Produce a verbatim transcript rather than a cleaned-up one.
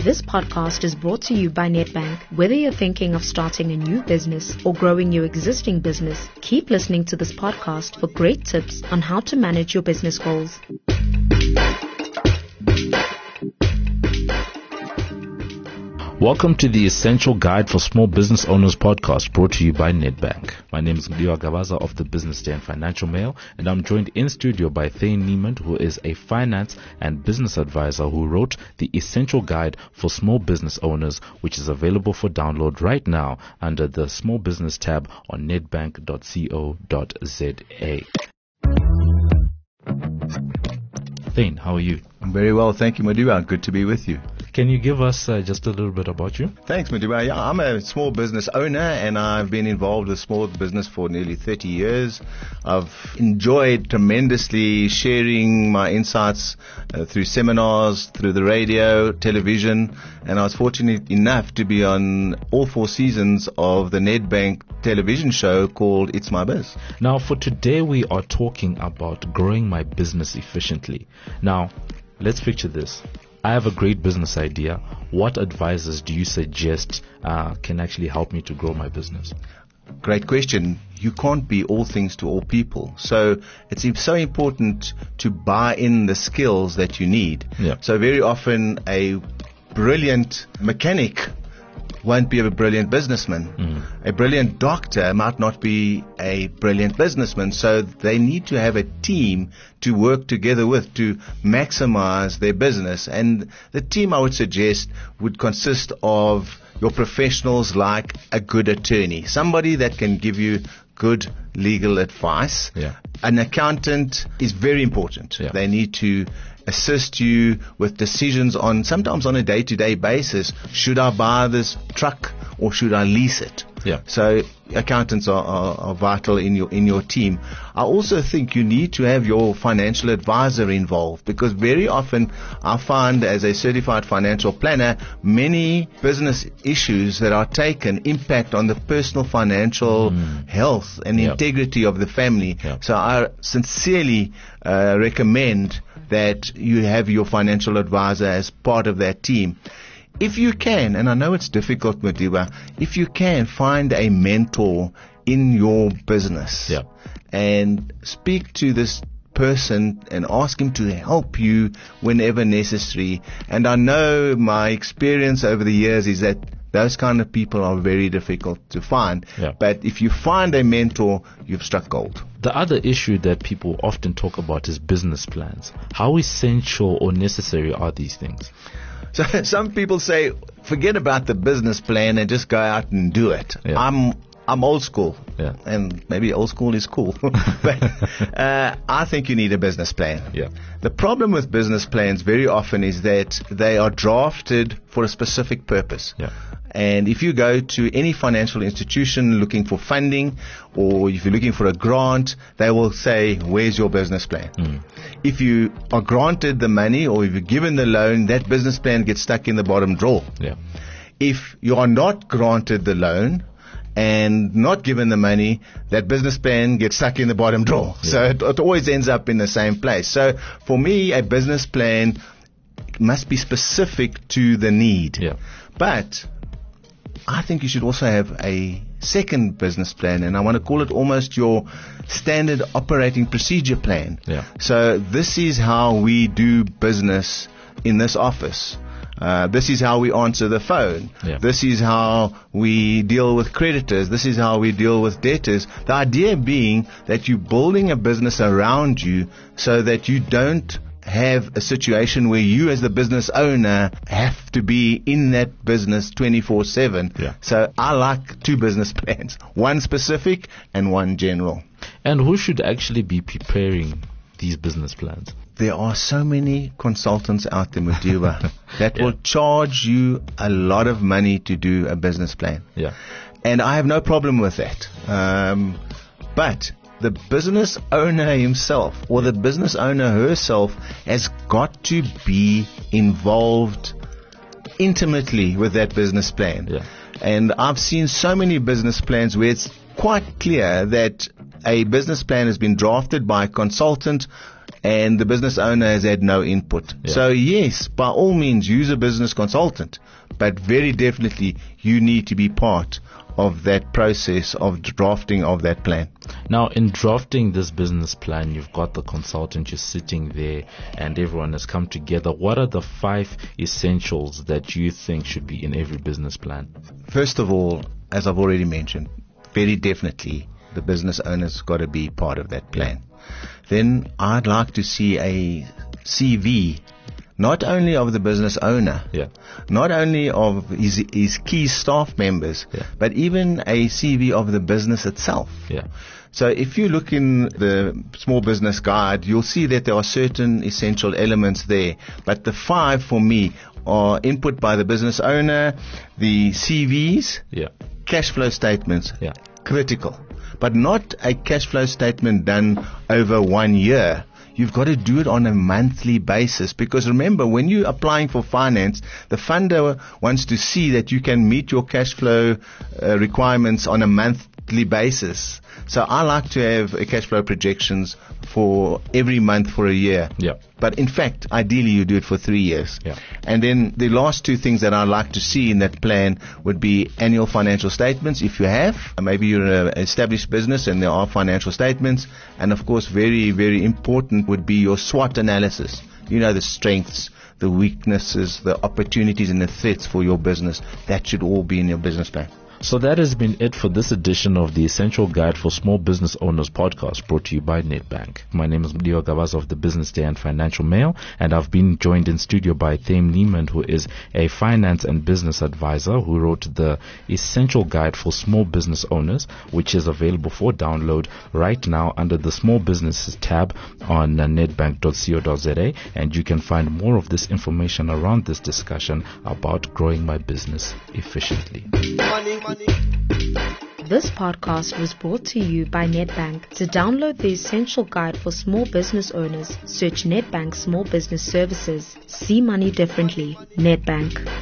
This podcast is brought to you by Nedbank. Whether you're thinking of starting a new business or growing your existing business, keep listening to this podcast for great tips on how to manage your business goals. Welcome to the Essential Guide for Small Business Owners podcast, brought to you by Nedbank. My name is Mdiwa Gabaza of the Business Day and Financial Mail, and I'm joined in studio by Thane Niemand, who is a finance and business advisor who wrote the Essential Guide for Small Business Owners, which is available for download right now under the Small Business tab on nedbank dot co dot za. Thane, how are you? I'm very well, thank you, Madiba. Good to be with you. Can you give us uh, just a little bit about you? Thanks, Madiba. Yeah, I'm a small business owner, and I've been involved with small business for nearly thirty years. I've enjoyed tremendously sharing my insights uh, through seminars, through the radio, television, and I was fortunate enough to be on all four seasons of the Nedbank television show called It's My Biz. Now, for today, we are talking about growing my business efficiently. Now, let's picture this. I have a great business idea. What advices do you suggest uh, can actually help me to grow my business? Great question. You can't be all things to all people. So it's so important to buy in the skills that you need. Yeah. So very often a brilliant mechanic won't be a brilliant businessman. Mm. A brilliant doctor might not be a brilliant businessman. So they need to have a team to work together with to maximize their business. And the team, I would suggest, would consist of your professionals like a good attorney, somebody that can give you good legal advice. Yeah. An accountant is very important. Yeah. They need to assist you with decisions on, sometimes on a day-to-day basis. Should I buy this truck or should I lease it? Yeah. So accountants are, are, are vital in your in your team. I also think you need to have your financial advisor involved, because very often I find, as a certified financial planner, many business issues that are taken impact on the personal financial mm. health and yep. integrity of the family. Yep. So I sincerely uh, recommend that you have your financial advisor as part of that team. If you can, and I know it's difficult, Madiba, if you can find a mentor in your business yeah. and speak to this person and ask him to help you whenever necessary. And I know my experience over the years is that those kind of people are very difficult to find. Yeah. But if you find a mentor, you've struck gold. The other issue that people often talk about is business plans. How essential or necessary are these things? So some people say, forget about the business plan and just go out and do it. Yeah. I'm I'm old school, yeah. and maybe old school is cool. But uh, I think you need a business plan. Yeah. The problem with business plans very often is that they are drafted for a specific purpose. Yeah. And if you go to any financial institution looking for funding, or if you're looking for a grant, they will say, where's your business plan? Mm. If you are granted the money, or if you're given the loan, that business plan gets stuck in the bottom drawer. Yeah. If you are not granted the loan and not given the money, that business plan gets stuck in the bottom drawer. Yeah. So it, it always ends up in the same place. So for me, a business plan must be specific to the need. Yeah. But I think you should also have a second business plan, and I want to call it almost your standard operating procedure plan. Yeah. So this is how we do business in this office. Uh, this is how we answer the phone. Yeah. This is how we deal with creditors. This is how we deal with debtors. The idea being that you're building a business around you so that you don't have a situation where you as the business owner have to be in that business twenty-four seven. Yeah. So I like two business plans, one specific and one general. And who should actually be preparing these business plans? There are so many consultants out there, Madiba, that yeah. will charge you a lot of money to do a business plan. Yeah. And I have no problem with that. Um, but the business owner himself or the business owner herself has got to be involved intimately with that business plan. Yeah. And I've seen so many business plans where it's quite clear that a business plan has been drafted by a consultant and the business owner has had no input. Yeah. So yes, by all means, use a business consultant, but very definitely you need to be part of that process of drafting of that plan. Now, in drafting this business plan, you've got the consultant, you're sitting there, and everyone has come together. What are the five essentials that you think should be in every business plan? First of all, as I've already mentioned, very definitely the business owner's got to be part of that plan. Then I'd like to see a C V, not only of the business owner, Yeah. not only of his, his key staff members, Yeah. but even a C V of the business itself. Yeah. So if you look in the small business guide, you'll see that there are certain essential elements there. But the five for me are input by the business owner, the C Vs, Yeah. cash flow statements, Yeah. critical. But not a cash flow statement done over one year. You've got to do it on a monthly basis, because remember, when you're applying for finance, the funder wants to see that you can meet your cash flow uh, requirements on a monthly basis. So I like to have a cash flow projections for every month for a year. Yeah. But in fact, ideally you do it for three years. Yeah. And then the last two things that I like to see in that plan would be annual financial statements, if you have. Maybe you're an established business and there are financial statements. And of course, very, very important would be your SWOT analysis. You know, the strengths, the weaknesses, the opportunities and the threats for your business. That should all be in your business plan. So that has been it for this edition of the Essential Guide for Small Business Owners podcast, brought to you by Nedbank. My name is Leo Gabaza of the Business Day and Financial Mail, and I've been joined in studio by Thame Neiman, who is a finance and business advisor who wrote the Essential Guide for Small Business Owners, which is available for download right now under the Small Businesses tab on uh, nedbank dot co dot za, and you can find more of this information around this discussion about growing my business efficiently. Money, money. This podcast was brought to you by Nedbank. To download the Essential Guide for Small Business Owners, search Nedbank Small Business Services. See money differently. Nedbank.